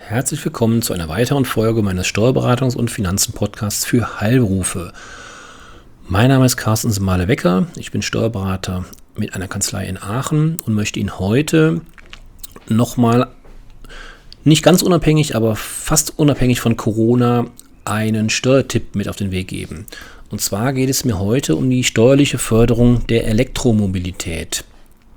Herzlich willkommen zu einer weiteren Folge meines Steuerberatungs- und Finanzen-Podcasts für Heilberufe. Mein Name ist Carsten Semale-Wecker, ich bin Steuerberater mit einer Kanzlei in Aachen und möchte Ihnen heute nochmal, nicht ganz unabhängig, aber fast unabhängig von Corona, einen Steuertipp mit auf den Weg geben. Und zwar geht es mir heute um die steuerliche Förderung der Elektromobilität.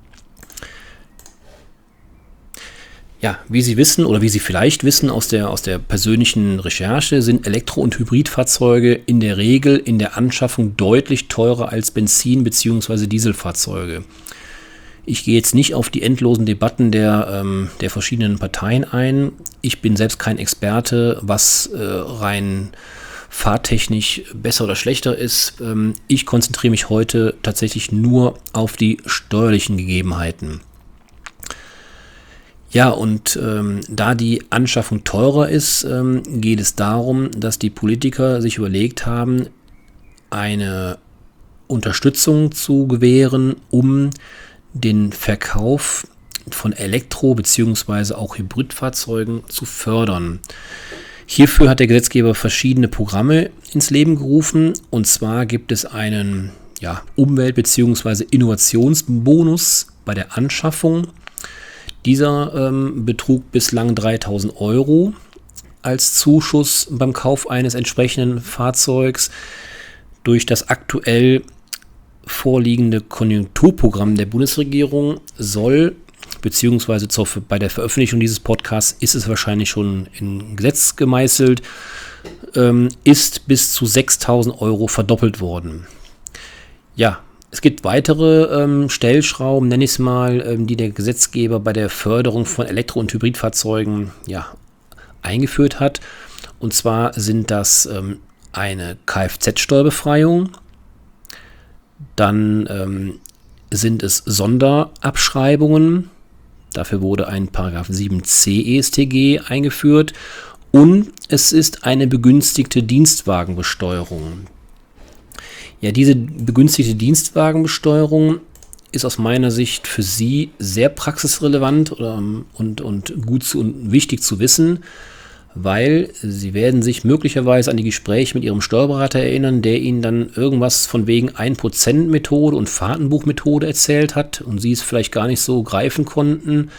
Ja, wie Sie wissen oder wie Sie vielleicht wissen aus der persönlichen Recherche, sind Elektro- und Hybridfahrzeuge in der Regel in der Anschaffung deutlich teurer als Benzin- bzw. Dieselfahrzeuge. Ich gehe jetzt nicht auf die endlosen Debatten der verschiedenen Parteien ein. Ich bin selbst kein Experte, was rein fahrtechnisch besser oder schlechter ist. Ich konzentriere mich heute tatsächlich nur auf die steuerlichen Gegebenheiten. Ja, und da die Anschaffung teurer ist, geht es darum, dass die Politiker sich überlegt haben, eine Unterstützung zu gewähren, um den Verkauf von Elektro- bzw. auch Hybridfahrzeugen zu fördern. Hierfür hat der Gesetzgeber verschiedene Programme ins Leben gerufen. Und zwar gibt es einen Umwelt- bzw. Innovationsbonus bei der Anschaffung. Dieser betrug bislang 3.000 Euro als Zuschuss beim Kauf eines entsprechenden Fahrzeugs. Durch das aktuell vorliegende Konjunkturprogramm der Bundesregierung soll, beziehungsweise bei der Veröffentlichung dieses Podcasts ist es wahrscheinlich schon in Gesetz gemeißelt, ist bis zu 6.000 Euro verdoppelt worden. Ja, es gibt weitere Stellschrauben, nenne ich es mal, die der Gesetzgeber bei der Förderung von Elektro- und Hybridfahrzeugen eingeführt hat. Und zwar sind das eine Kfz-Steuerbefreiung, dann sind es Sonderabschreibungen, dafür wurde ein § 7c EStG eingeführt und es ist eine begünstigte Dienstwagenbesteuerung. Ja, diese begünstigte Dienstwagenbesteuerung ist aus meiner Sicht für Sie sehr praxisrelevant und gut und wichtig zu wissen, weil Sie werden sich möglicherweise an die Gespräche mit Ihrem Steuerberater erinnern, der Ihnen dann irgendwas von wegen 1%-Methode und Fahrtenbuchmethode erzählt hat und Sie es vielleicht gar nicht so greifen konnten.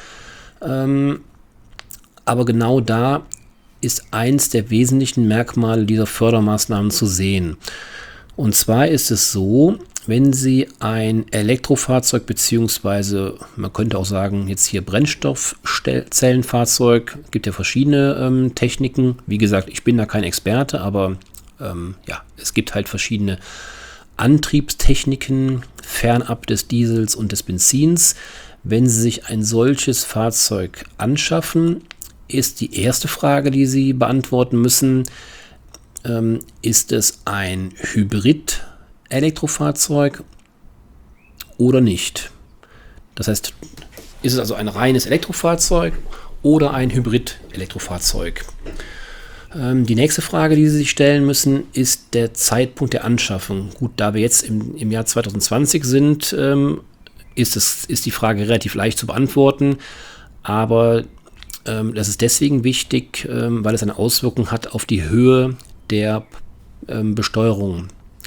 Aber genau da ist eins der wesentlichen Merkmale dieser Fördermaßnahmen zu sehen. Und zwar ist es so, wenn Sie ein Elektrofahrzeug beziehungsweise, man könnte auch sagen, jetzt hier Brennstoffzellenfahrzeug, gibt ja verschiedene Techniken. Wie gesagt, ich bin da kein Experte, aber es gibt halt verschiedene Antriebstechniken fernab des Diesels und des Benzins. Wenn Sie sich ein solches Fahrzeug anschaffen, ist die erste Frage, die Sie beantworten müssen: Ist es ein Hybrid-Elektrofahrzeug oder nicht? Das heißt, ist es also ein reines Elektrofahrzeug oder ein Hybrid-Elektrofahrzeug? Die nächste Frage, die Sie sich stellen müssen, ist der Zeitpunkt der Anschaffung. Gut, da wir jetzt im Jahr 2020 sind, ist die Frage relativ leicht zu beantworten, aber das ist deswegen wichtig, weil es eine Auswirkung hat auf die Höhe der Besteuerung.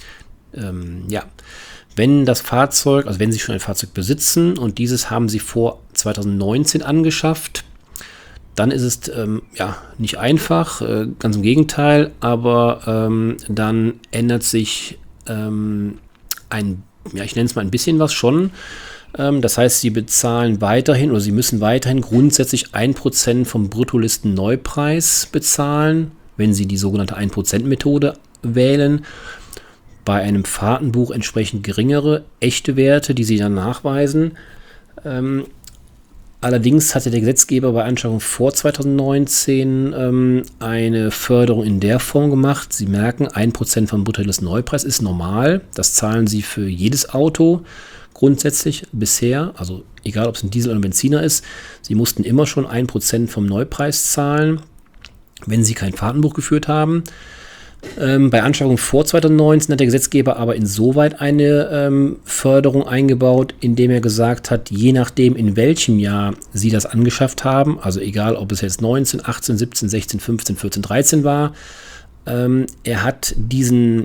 Wenn das Fahrzeug, also wenn Sie schon ein Fahrzeug besitzen und dieses haben Sie vor 2019 angeschafft, dann ist es nicht einfach, ganz im Gegenteil, aber dann ändert sich ich nenne es mal ein bisschen was schon. Das heißt, Sie bezahlen weiterhin oder Sie müssen weiterhin grundsätzlich 1% vom Bruttolisten-Neupreis bezahlen, wenn Sie die sogenannte 1%-Methode wählen. Bei einem Fahrtenbuch entsprechend geringere echte Werte, die Sie dann nachweisen. Allerdings hatte der Gesetzgeber bei Anschaffung vor 2019 eine Förderung in der Form gemacht. Sie merken, 1% vom Bruttolisten-Neupreis ist normal. Das zahlen Sie für jedes Auto grundsätzlich bisher, also egal ob es ein Diesel oder ein Benziner ist. Sie mussten immer schon 1% vom Neupreis zahlen, wenn Sie kein Fahrtenbuch geführt haben. Bei Anschaffung vor 2019 hat der Gesetzgeber aber insoweit eine Förderung eingebaut, indem er gesagt hat, je nachdem, in welchem Jahr Sie das angeschafft haben, also egal, ob es jetzt 19, 18, 17, 16, 15, 14, 13 war, er hat diese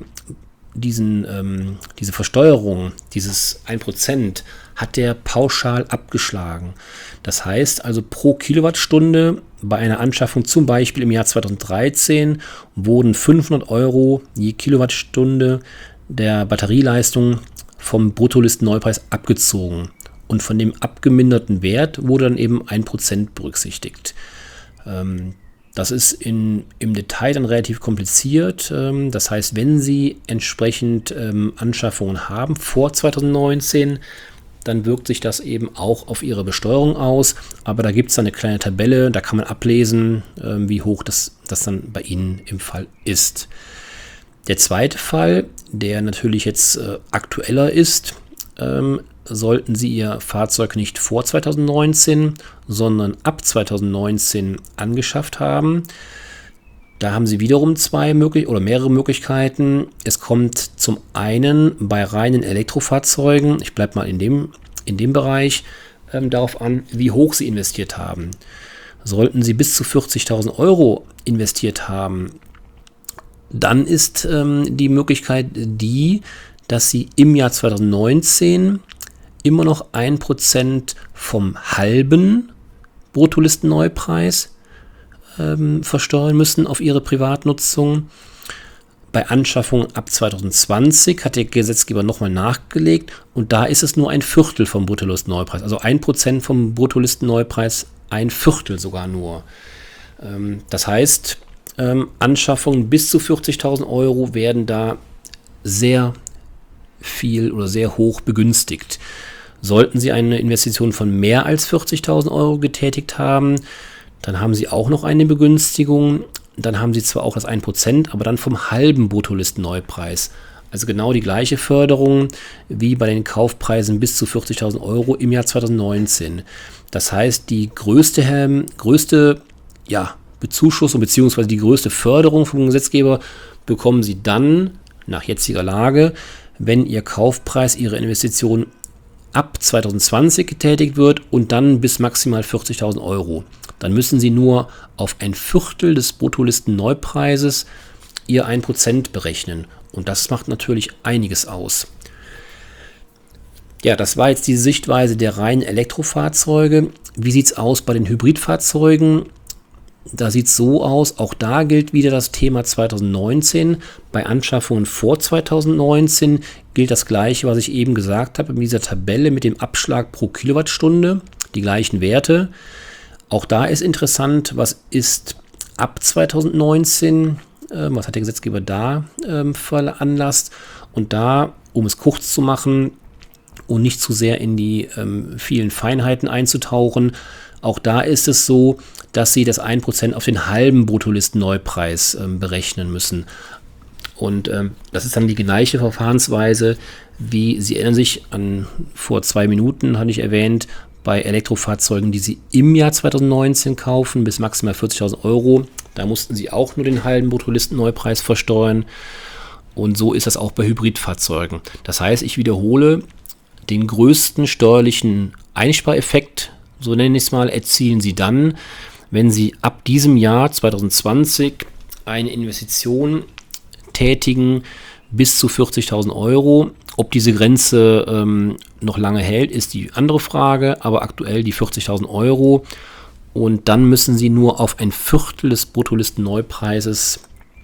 Versteuerung, dieses 1%, hat der pauschal abgeschlagen. Das heißt also pro Kilowattstunde bei einer Anschaffung zum Beispiel im Jahr 2013 wurden 500 Euro je Kilowattstunde der Batterieleistung vom Bruttolisteneupreis abgezogen. Und von dem abgeminderten Wert wurde dann eben 1% berücksichtigt. Das ist im Detail dann relativ kompliziert. Das heißt, wenn Sie entsprechend Anschaffungen haben vor 2019, dann wirkt sich das eben auch auf Ihre Besteuerung aus. Aber da gibt es dann eine kleine Tabelle, da kann man ablesen, wie hoch das dann bei Ihnen im Fall ist. Der zweite Fall, der natürlich jetzt aktueller ist, sollten Sie Ihr Fahrzeug nicht vor 2019, sondern ab 2019 angeschafft haben. Da haben Sie wiederum mehrere Möglichkeiten. Es kommt zum einen bei reinen Elektrofahrzeugen, ich bleibe mal in dem Bereich, darauf an, wie hoch Sie investiert haben. Sollten Sie bis zu 40.000 Euro investiert haben, dann ist die Möglichkeit dass Sie im Jahr 2019 immer noch 1% vom halben Bruttolisteneupreis versteuern müssen auf Ihre Privatnutzung. Bei Anschaffung ab 2020 hat der Gesetzgeber nochmal nachgelegt und da ist es nur ein Viertel vom Bruttolisteneupreis. Also 1% vom Bruttolisteneupreis, ein Viertel sogar nur. Das heißt, Anschaffungen bis zu 40.000 Euro werden da sehr viel oder sehr hoch begünstigt. Sollten Sie eine Investition von mehr als 40.000 Euro getätigt haben, dann haben Sie auch noch eine Begünstigung. Dann haben Sie zwar auch das 1%, aber dann vom halben Bruttolisteneupreis. Also genau die gleiche Förderung wie bei den Kaufpreisen bis zu 40.000 Euro im Jahr 2019. Das heißt, die größte Bezuschussung bzw. die größte Förderung vom Gesetzgeber bekommen Sie dann nach jetziger Lage, wenn Ihr Kaufpreis, Ihre Investition ab 2020 getätigt wird und dann bis maximal 40.000 Euro. Dann müssen Sie nur auf ein Viertel des Bruttolistenneupreises Ihr 1% berechnen. Und das macht natürlich einiges aus. Ja, das war jetzt die Sichtweise der reinen Elektrofahrzeuge. Wie sieht es aus bei den Hybridfahrzeugen? Da sieht es so aus, auch da gilt wieder das Thema 2019. Bei Anschaffungen vor 2019 gilt das Gleiche, was ich eben gesagt habe, in dieser Tabelle mit dem Abschlag pro Kilowattstunde, die gleichen Werte. Auch da ist interessant, was ist ab 2019, was hat der Gesetzgeber da veranlasst. Und da, um es kurz zu machen und nicht zu sehr in die vielen Feinheiten einzutauchen, auch da ist es so, dass Sie das 1% auf den halben Bruttolistenneupreis berechnen müssen. Und das ist dann die gleiche Verfahrensweise, wie Sie erinnern sich an, vor 2 Minuten hatte ich erwähnt, bei Elektrofahrzeugen, die Sie im Jahr 2019 kaufen, bis maximal 40.000 Euro. Da mussten Sie auch nur den halben Bruttolistenneupreis versteuern. Und so ist das auch bei Hybridfahrzeugen. Das heißt, ich wiederhole, den größten steuerlichen Einspareffekt, so nenne ich es mal, erzielen Sie dann, wenn Sie ab diesem Jahr 2020 eine Investition tätigen bis zu 40.000 Euro. Ob diese Grenze noch lange hält, ist die andere Frage, aber aktuell die 40.000 Euro. Und dann müssen Sie nur auf ein Viertel des Bruttolistennneupreises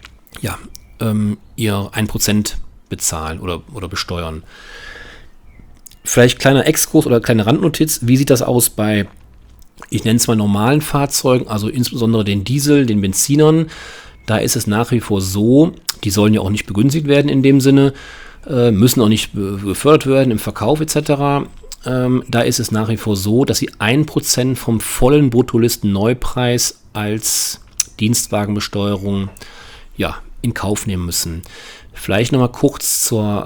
Ihr 1% bezahlen oder besteuern. Vielleicht kleiner Exkurs oder kleine Randnotiz, wie sieht das aus bei, ich nenne es mal normalen Fahrzeugen, also insbesondere den Diesel, den Benzinern. Da ist es nach wie vor so, die sollen ja auch nicht begünstigt werden in dem Sinne, müssen auch nicht gefördert werden im Verkauf etc. Da ist es nach wie vor so, dass sie 1% vom vollen Bruttolistenneupreis als Dienstwagenbesteuerung in Kauf nehmen müssen. Vielleicht nochmal kurz zur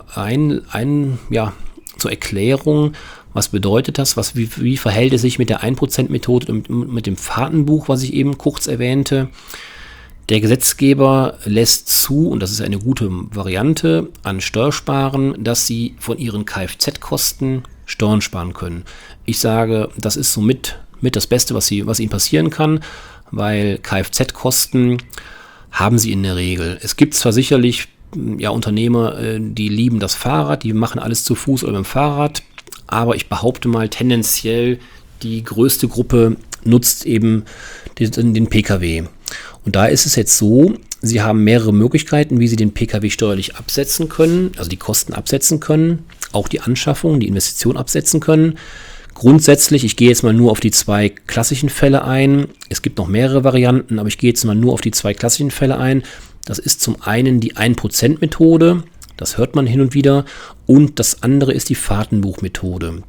Erklärung. Was bedeutet das? Wie verhält es sich mit der 1%-Methode und mit dem Fahrtenbuch, was ich eben kurz erwähnte? Der Gesetzgeber lässt zu, und das ist eine gute Variante, an Steuersparen, dass sie von ihren Kfz-Kosten Steuern sparen können. Ich sage, das ist somit das Beste, was ihnen passieren kann, weil Kfz-Kosten haben sie in der Regel. Es gibt zwar sicherlich Unternehmer, die lieben das Fahrrad, die machen alles zu Fuß oder mit dem Fahrrad, aber ich behaupte mal, tendenziell die größte Gruppe nutzt eben den Pkw. Und da ist es jetzt so, Sie haben mehrere Möglichkeiten, wie Sie den Pkw steuerlich absetzen können, also die Kosten absetzen können, auch die Anschaffung, die Investition absetzen können. Grundsätzlich, ich gehe jetzt mal nur auf die 2 klassischen Fälle ein. Es gibt noch mehrere Varianten, aber ich gehe jetzt mal nur auf die 2 klassischen Fälle ein. Das ist zum einen die 1%-Methode, das hört man hin und wieder, und das andere ist die Fahrtenbuchmethode.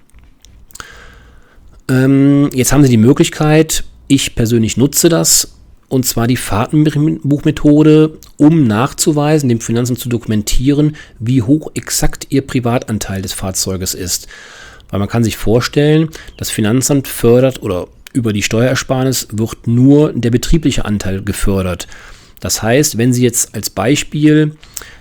Jetzt haben Sie die Möglichkeit, ich persönlich nutze das, und zwar die Fahrtenbuchmethode, um nachzuweisen, dem Finanzamt zu dokumentieren, wie hoch exakt Ihr Privatanteil des Fahrzeuges ist. Weil man kann sich vorstellen, das Finanzamt fördert oder über die Steuerersparnis wird nur der betriebliche Anteil gefördert. Das heißt, wenn Sie jetzt als Beispiel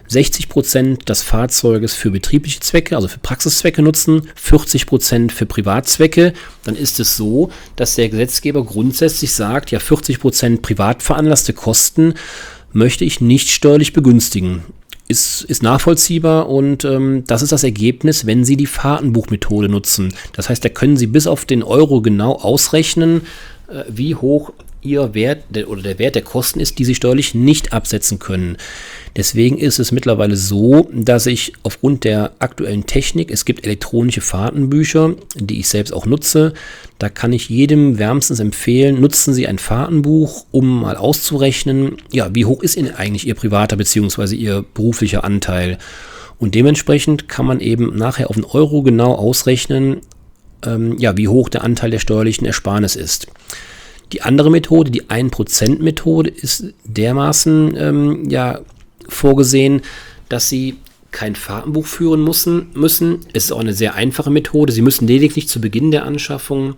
60% des Fahrzeuges für betriebliche Zwecke, also für Praxiszwecke nutzen, 40% für Privatzwecke, dann ist es so, dass der Gesetzgeber grundsätzlich sagt, 40% privat veranlasste Kosten möchte ich nicht steuerlich begünstigen. Ist nachvollziehbar, und das ist das Ergebnis, wenn Sie die Fahrtenbuchmethode nutzen. Das heißt, da können Sie bis auf den Euro genau ausrechnen, wie hoch Ihr Wert oder der Wert der Kosten ist, die Sie steuerlich nicht absetzen können. Deswegen ist es mittlerweile so, dass ich aufgrund der aktuellen Technik, es gibt elektronische Fahrtenbücher, die ich selbst auch nutze, da kann ich jedem wärmstens empfehlen, nutzen Sie ein Fahrtenbuch, um mal auszurechnen, wie hoch ist Ihnen eigentlich Ihr privater bzw. Ihr beruflicher Anteil. Und dementsprechend kann man eben nachher auf den Euro genau ausrechnen, wie hoch der Anteil der steuerlichen Ersparnis ist. Die andere Methode, die 1%-Methode, ist dermaßen vorgesehen, dass Sie kein Fahrtenbuch führen müssen. Es ist auch eine sehr einfache Methode. Sie müssen lediglich zu Beginn der Anschaffung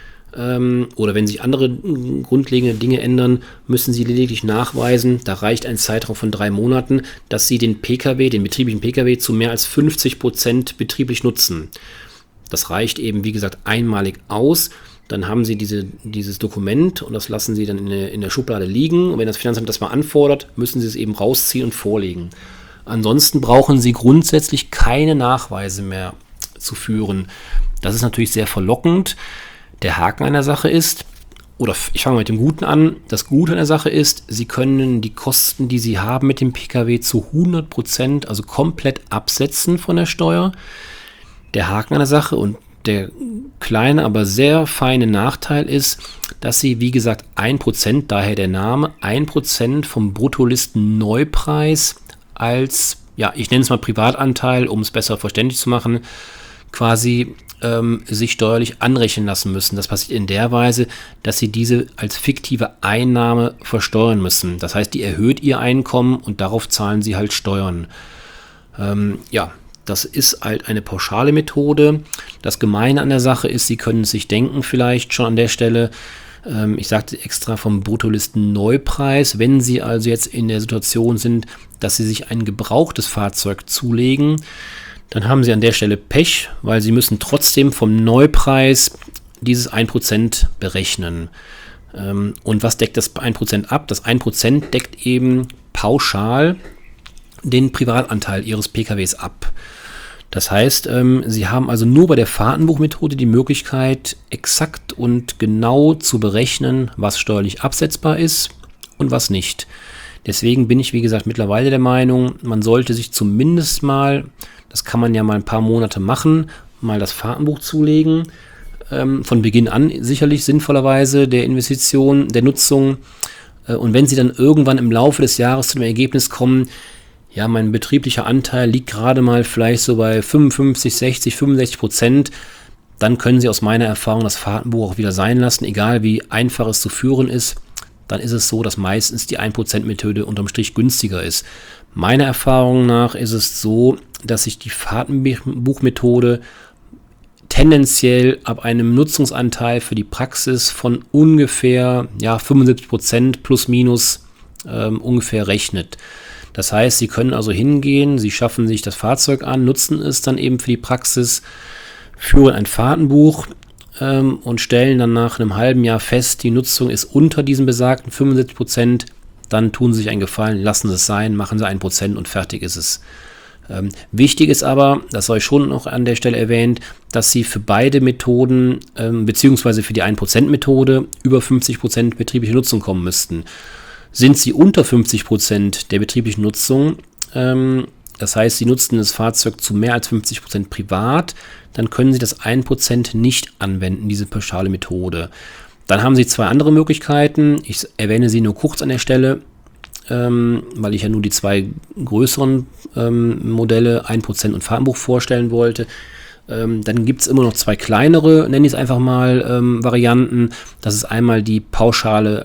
oder wenn sich andere grundlegende Dinge ändern, müssen Sie lediglich nachweisen, da reicht ein Zeitraum von 3 Monaten, dass Sie den betrieblichen Pkw zu mehr als 50% betrieblich nutzen. Das reicht eben, wie gesagt, einmalig aus. Dann haben Sie dieses Dokument und das lassen Sie dann in der Schublade liegen. Und wenn das Finanzamt das mal anfordert, müssen Sie es eben rausziehen und vorlegen. Ansonsten brauchen Sie grundsätzlich keine Nachweise mehr zu führen. Das ist natürlich sehr verlockend. Der Haken an der Sache ist, oder ich fange mit dem Guten an, das Gute an der Sache ist, Sie können die Kosten, die Sie haben mit dem Pkw zu 100%, also komplett absetzen von der Steuer. Der Haken an der Sache und der kleine, aber sehr feine Nachteil ist, dass Sie, wie gesagt, 1%, daher der Name, 1% vom Bruttolistenneupreis als, ich nenne es mal Privatanteil, um es besser verständlich zu machen, quasi sich steuerlich anrechnen lassen müssen. Das passiert in der Weise, dass Sie diese als fiktive Einnahme versteuern müssen. Das heißt, die erhöht Ihr Einkommen und darauf zahlen Sie halt Steuern. Das ist halt eine pauschale Methode. Das Gemeine an der Sache ist, Sie können es sich denken vielleicht schon an der Stelle, ich sagte extra vom Bruttolistenneupreis, wenn Sie also jetzt in der Situation sind, dass Sie sich ein gebrauchtes Fahrzeug zulegen, dann haben Sie an der Stelle Pech, weil Sie müssen trotzdem vom Neupreis dieses 1% berechnen. Und was deckt das 1% ab? Das 1% deckt eben pauschal den Privatanteil Ihres PKWs ab. Das heißt, Sie haben also nur bei der Fahrtenbuchmethode die Möglichkeit, exakt und genau zu berechnen, was steuerlich absetzbar ist und was nicht. Deswegen bin ich, wie gesagt, mittlerweile der Meinung, man sollte sich zumindest mal, das kann man ja mal ein paar Monate machen, mal das Fahrtenbuch zulegen. Von Beginn an sicherlich sinnvollerweise der Investition, der Nutzung. Und wenn Sie dann irgendwann im Laufe des Jahres zu dem Ergebnis kommen, mein betrieblicher Anteil liegt gerade mal vielleicht so bei 55, 60, 65%, dann können Sie aus meiner Erfahrung das Fahrtenbuch auch wieder sein lassen, egal wie einfach es zu führen ist. Dann ist es so, dass meistens die 1%-Methode unterm Strich günstiger ist. Meiner Erfahrung nach ist es so, dass sich die Fahrtenbuchmethode tendenziell ab einem Nutzungsanteil für die Praxis von ungefähr 75% plus minus ungefähr rechnet. Das heißt, Sie können also hingehen, Sie schaffen sich das Fahrzeug an, nutzen es dann eben für die Praxis, führen ein Fahrtenbuch und stellen dann nach einem halben Jahr fest, die Nutzung ist unter diesen besagten 75%, dann tun Sie sich einen Gefallen, lassen Sie es sein, machen Sie 1% und fertig ist es. Wichtig ist aber, das sei schon noch an der Stelle erwähnt, dass Sie für beide Methoden, beziehungsweise für die 1%-Methode, über 50% betriebliche Nutzung kommen müssten. Sind Sie unter 50% der betrieblichen Nutzung, das heißt, Sie nutzen das Fahrzeug zu mehr als 50% privat, dann können Sie das 1% nicht anwenden, diese pauschale Methode. Dann haben Sie zwei andere Möglichkeiten. Ich erwähne sie nur kurz an der Stelle, weil ich ja nur die zwei größeren Modelle, 1% und Fahrtenbuch vorstellen wollte. Dann gibt es immer noch zwei kleinere, nenne ich es einfach mal, Varianten. Das ist einmal die pauschale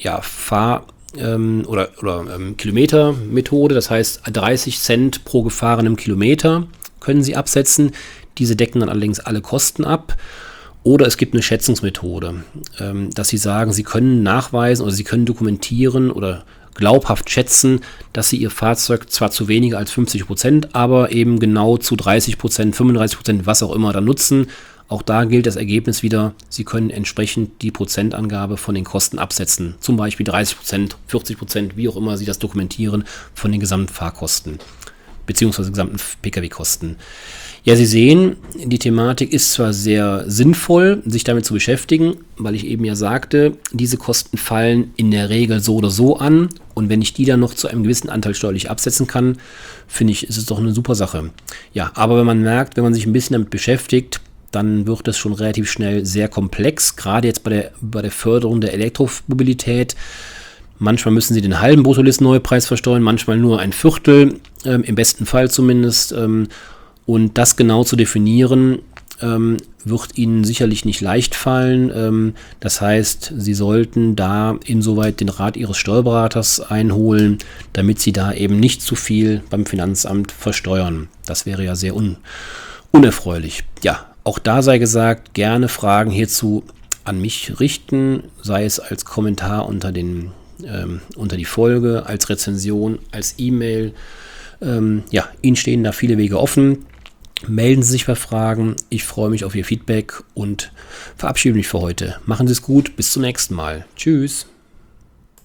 Kilometer-Methode, das heißt 30 Cent pro gefahrenem Kilometer können Sie absetzen. Diese decken dann allerdings alle Kosten ab. Oder es gibt eine Schätzungsmethode, dass Sie sagen, Sie können nachweisen oder Sie können dokumentieren oder glaubhaft schätzen, dass Sie Ihr Fahrzeug zwar zu weniger als 50%, aber eben genau zu 30%, 35%, was auch immer dann nutzen. Auch da gilt das Ergebnis wieder, Sie können entsprechend die Prozentangabe von den Kosten absetzen. Zum Beispiel 30%, 40%, wie auch immer Sie das dokumentieren von den gesamten Fahrkosten beziehungsweise gesamten Pkw-Kosten. Ja, Sie sehen, die Thematik ist zwar sehr sinnvoll, sich damit zu beschäftigen, weil ich eben ja sagte, diese Kosten fallen in der Regel so oder so an und wenn ich die dann noch zu einem gewissen Anteil steuerlich absetzen kann, finde ich, ist es doch eine super Sache. Ja, aber wenn man merkt, wenn man sich ein bisschen damit beschäftigt, dann wird es schon relativ schnell sehr komplex, gerade jetzt bei der Förderung der Elektromobilität. Manchmal müssen Sie den halben Bruttolisteneupreis versteuern, manchmal nur ein Viertel, im besten Fall zumindest. Und das genau zu definieren, wird Ihnen sicherlich nicht leicht fallen. Das heißt, Sie sollten da insoweit den Rat Ihres Steuerberaters einholen, damit Sie da eben nicht zu viel beim Finanzamt versteuern. Das wäre ja sehr unerfreulich. Ja, auch da sei gesagt, gerne Fragen hierzu an mich richten, sei es als Kommentar unter die Folge, als Rezension, als E-Mail. Ihnen stehen da viele Wege offen. Melden Sie sich bei Fragen. Ich freue mich auf Ihr Feedback und verabschiede mich für heute. Machen Sie es gut. Bis zum nächsten Mal. Tschüss.